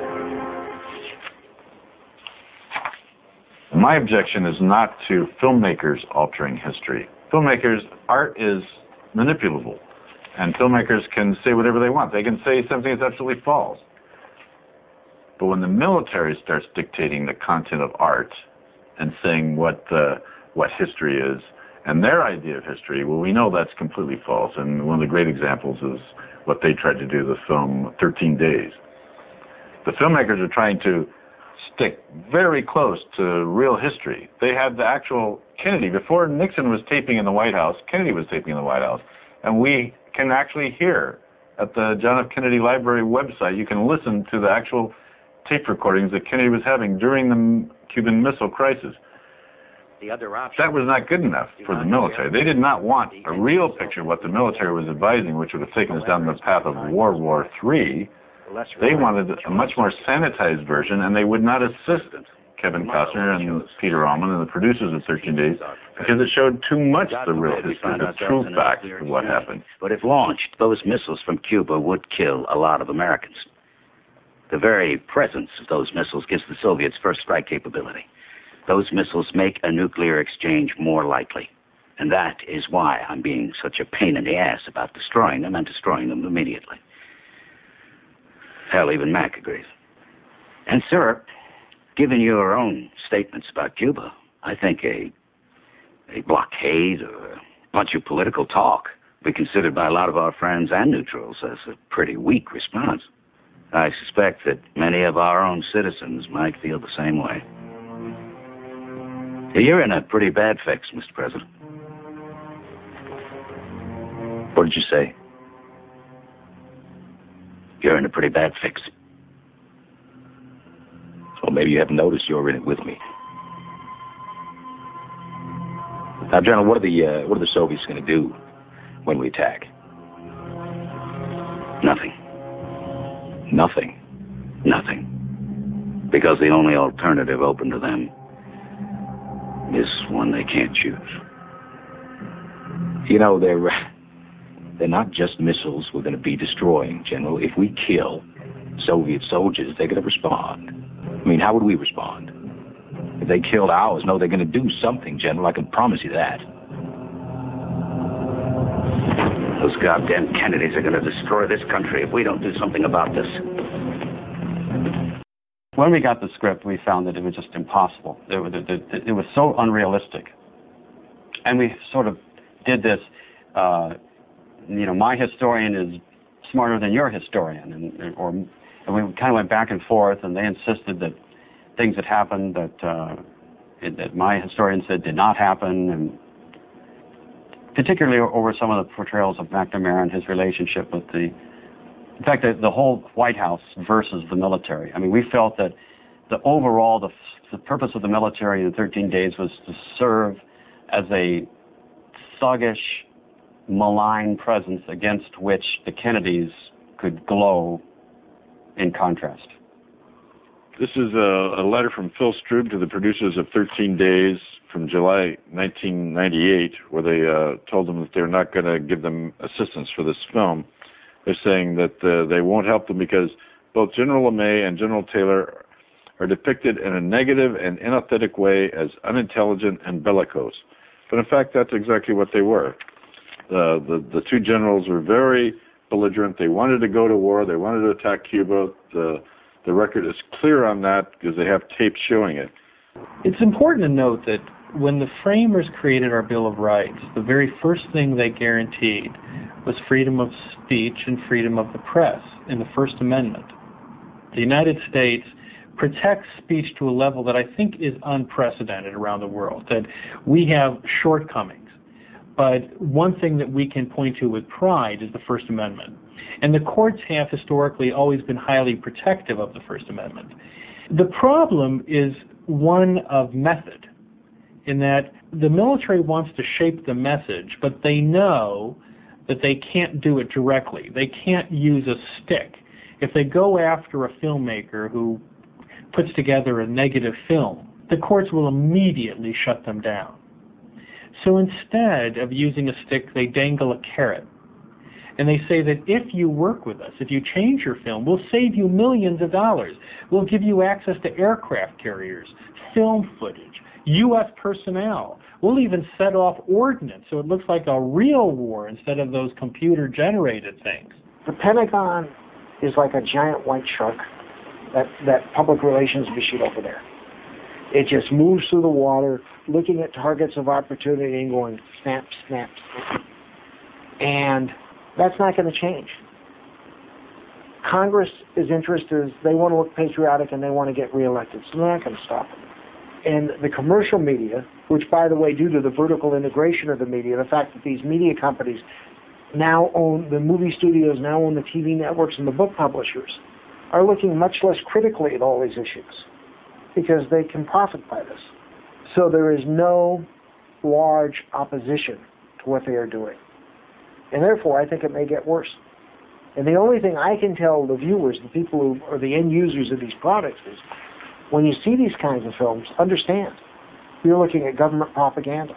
My objection is not to filmmakers altering history. Filmmakers, art is manipulable, and filmmakers can say whatever they want. They can say something that's absolutely false. But when the military starts dictating the content of art and saying what the what history is, and their idea of history, well, we know that's completely false. And one of the great examples is what they tried to do, the film thirteen days. The filmmakers are trying to stick very close to real history. They had the actual Kennedy, before Nixon was taping in the White House, Kennedy was taping in the White House. And we can actually hear at the John F. Kennedy Library website, you can listen to the actual tape recordings that Kennedy was having during the Cuban Missile Crisis. The other option, that was not good enough for the military. They did not want a real picture of what the military was advising, which would have taken us down the path of World War Three. They wanted a much more sanitized version, and they would not assist Kevin Costner and Peter Allman and the producers of thirteen days because it showed too much the real history, the true facts of what happened. But if launched, those missiles from Cuba would kill a lot of Americans. The very presence of those missiles gives the Soviets first strike capability. Those missiles make a nuclear exchange more likely. And that is why I'm being such a pain in the ass about destroying them and destroying them immediately. Hell, even Mac agrees. And, sir, given your own statements about Cuba, I think a, a blockade or a bunch of political talk will be considered by a lot of our friends and neutrals as a pretty weak response. I suspect that many of our own citizens might feel the same way. You're in a pretty bad fix, Mister President. What did you say? You're in a pretty bad fix. Well, maybe you haven't noticed you're in it with me. Now, General, what are the uh, what are the Soviets going to do when we attack? Nothing. Nothing. Nothing. Because the only alternative open to them is one they can't choose. You know, they're they're not just missiles we're going to be destroying, General. If we kill Soviet soldiers, they're going to respond. I mean, how would we respond? If they killed ours, no, they're going to do something, General. I can promise you that. Those goddamn Kennedys are going to destroy this country if we don't do something about this. When we got the script, we found that it was just impossible. It was, it, it was so unrealistic. And we sort of did this, uh, you know, my historian is smarter than your historian. And, or, and we kind of went back and forth, and they insisted that things had happened that, uh, that my historian said did not happen, and particularly over some of the portrayals of McNamara and his relationship with the, in fact, the, the whole White House versus the military. I mean, we felt that the overall, the, the purpose of the military in thirteen days was to serve as a thuggish, malign presence against which the Kennedys could glow in contrast. This is a, a letter from Phil Strub to the producers of thirteen days from July nineteen ninety-eight, where they uh, told them that they're not going to give them assistance for this film. They're saying that uh, they won't help them because both General LeMay and General Taylor are depicted in a negative and inauthentic way as unintelligent and bellicose. But in fact, that's exactly what they were. Uh, the, the two generals were very belligerent. They wanted to go to war. They wanted to attack Cuba. The, the record is clear on that because they have tape showing it. It's important to note that when the framers created our Bill of Rights, the very first thing they guaranteed was freedom of speech and freedom of the press in the First Amendment. The United States protects speech to a level that I think is unprecedented around the world, that we have shortcomings. But one thing that we can point to with pride is the First Amendment. And the courts have historically always been highly protective of the First Amendment. The problem is one of method, in that the military wants to shape the message, but they know that they can't do it directly. They can't use a stick. If they go after a filmmaker who puts together a negative film, the courts will immediately shut them down. So instead of using a stick, they dangle a carrot. And they say that if you work with us, if you change your film, we'll save you millions of dollars. We'll give you access to aircraft carriers, film footage, U S personnel. We'll even set off ordnance so it looks like a real war instead of those computer-generated things. The Pentagon is like a giant white shark, that, that public relations machine over there. It just moves through the water, looking at targets of opportunity and going snap, snap, snap. And that's not going to change. Congress's interest is they want to look patriotic and they want to get reelected, so they're not going to stop it. And the commercial media, which, by the way, due to the vertical integration of the media, the fact that these media companies now own, the movie studios now own the T V networks and the book publishers, are looking much less critically at all these issues because they can profit by this. So there is no large opposition to what they are doing. And therefore, I think it may get worse. And the only thing I can tell the viewers, the people who are the end users of these products, is when you see these kinds of films, understand you're looking at government propaganda.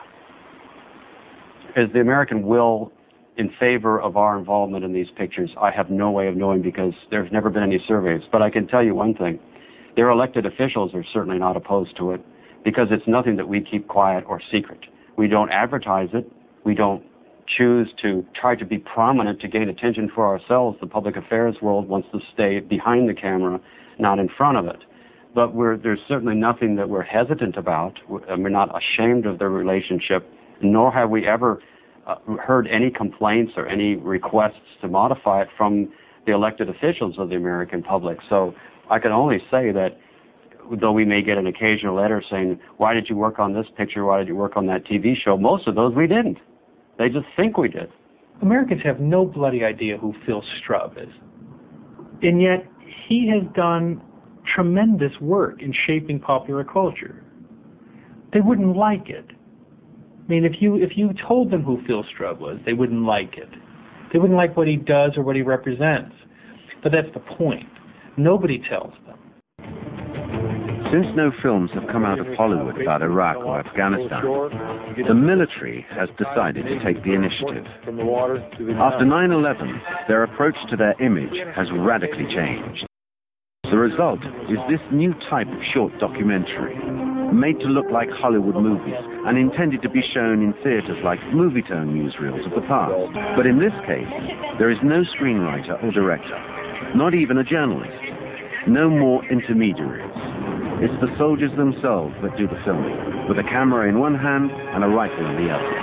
Is the American will in favor of our involvement in these pictures? I have no way of knowing because there's never been any surveys. But I can tell you one thing. Their elected officials are certainly not opposed to it because it's nothing that we keep quiet or secret. We don't advertise it. We don't choose to try to be prominent to gain attention for ourselves. The public affairs world wants to stay behind the camera, not in front of it. But we're, there's certainly nothing that we're hesitant about. We're not ashamed of the relationship, nor have we ever uh, heard any complaints or any requests to modify it from the elected officials of the American public. So I can only say that though we may get an occasional letter saying, why did you work on this picture, why did you work on that T V show, most of those we didn't. They just think we did. Americans have no bloody idea who Phil Strub is. And yet, he has done tremendous work in shaping popular culture. They wouldn't like it. I mean, if you if you told them who Phil Strub was, they wouldn't like it. They wouldn't like what he does or what he represents. But that's the point. Nobody tells them. Since no films have come out of Hollywood about Iraq or Afghanistan, the military has decided to take the initiative. After nine eleven, their approach to their image has radically changed. The result is this new type of short documentary. made to look like Hollywood movies and intended to be shown in theaters like Movietone newsreels of the past. But in this case, there is no screenwriter or director, not even a journalist, no more intermediaries. It's the soldiers themselves that do the filming, with a camera in one hand and a rifle in the other.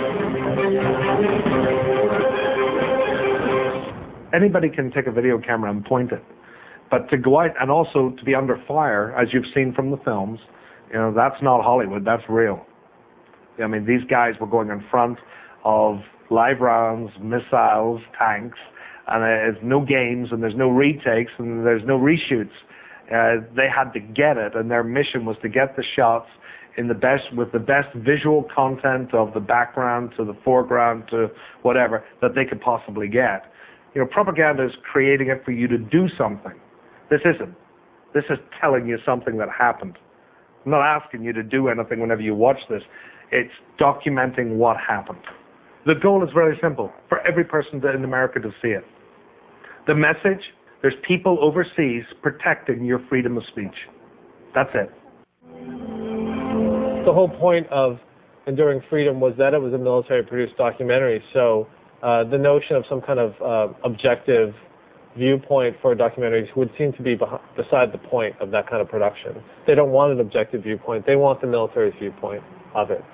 Anybody can take a video camera and point it, but to go out and also to be under fire, as you've seen from the films, you know, that's not Hollywood, that's real. I mean, these guys were going in front of live rounds, missiles, tanks, and there's no games, and there's no retakes, and there's no reshoots. Uh, they had to get it, and their mission was to get the shots in the best, with the best visual content of the background to the foreground to whatever that they could possibly get. You know, propaganda is creating it for you to do something. This isn't. This is telling you something that happened. I'm not asking you to do anything whenever you watch this. It's documenting what happened. The goal is very simple, for every person in America to see it. The message, there's people overseas protecting your freedom of speech. That's it. The whole point of Enduring Freedom was that it was a military-produced documentary, so uh, the notion of some kind of uh, objective viewpoint for documentaries would seem to be behind, beside the point of that kind of production. They don't want an objective viewpoint. They want the military's viewpoint of it.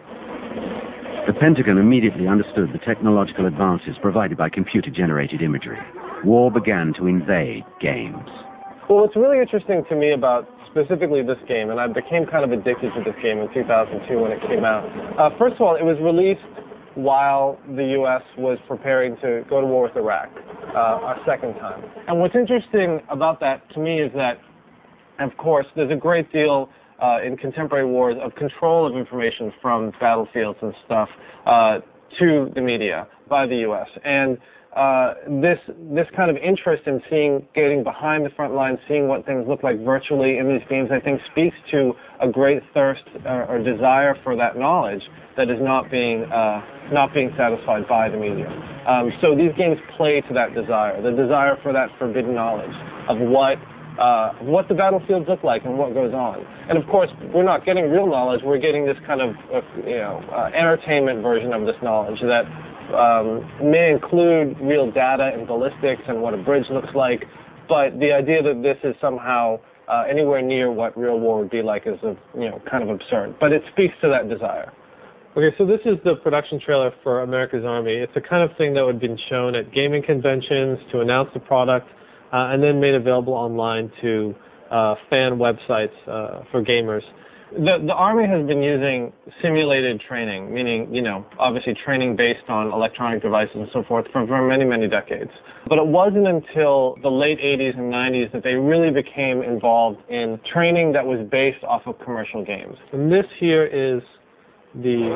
The Pentagon immediately understood the technological advances provided by computer-generated imagery. War began to invade games. Well, what's really interesting to me about specifically this game, and I became kind of addicted to this game in two thousand two when it came out. Uh, first of all, it was released while the U S was preparing to go to war with Iraq, uh, our second time. And what's interesting about that to me is that, of course, there's a great deal uh, in contemporary wars of control of information from battlefields and stuff uh, to the media by the U S. And uh, this this kind of interest in seeing, getting behind the front lines, seeing what things look like virtually in these games, I think speaks to a great thirst or, or desire for that knowledge that is not being uh, not being satisfied by the media. Um, so these games play to that desire, the desire for that forbidden knowledge of what uh, what the battlefields look like and what goes on. And of course, we're not getting real knowledge. We're getting this kind of uh, you know uh, entertainment version of this knowledge that um, may include real data and ballistics and what a bridge looks like. But the idea that this is somehow uh, anywhere near what real war would be like is a, you know kind of absurd. But it speaks to that desire. Okay, so this is the production trailer for America's Army. It's the kind of thing that would have been shown at gaming conventions to announce the product, uh, and then made available online to uh, fan websites uh, for gamers. The, the Army has been using simulated training, meaning, you know, obviously training based on electronic devices and so forth for, for many, many decades. But it wasn't until the late eighties and nineties that they really became involved in training that was based off of commercial games. And this here is the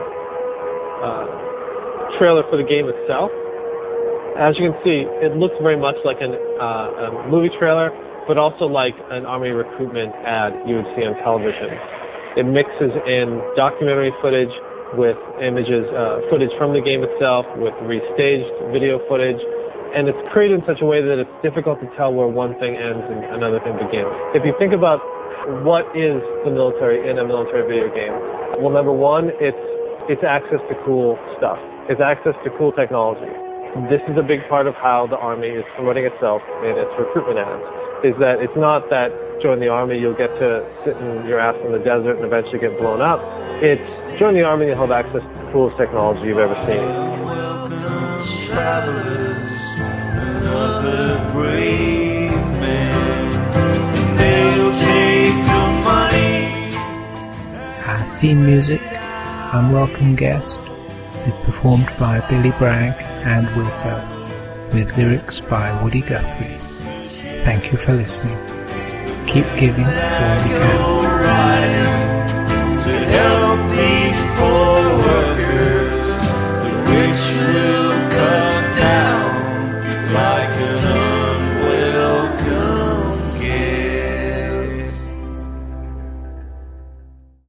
uh, trailer for the game itself. As you can see, it looks very much like an, uh, a movie trailer, but also like an Army recruitment ad you would see on television. It mixes in documentary footage with images, uh, footage from the game itself, with restaged video footage, and it's created in such a way that it's difficult to tell where one thing ends and another thing begins. If you think about what is the military in a military video game, well, number one, it's it's access to cool stuff. It's access to cool technology. This is a big part of how the Army is promoting itself in its recruitment ads, is that it's not that join the Army, you'll get to sit in your ass in the desert and eventually get blown up. It's join the Army, you'll have access to the coolest technology you've ever seen. Welcome, travelers, another brave man. They'll take your money. Our theme music, Unwelcome Guest, is performed by Billy Bragg and Wilco, with lyrics by Woody Guthrie. Thank you for listening. Keep giving all you can.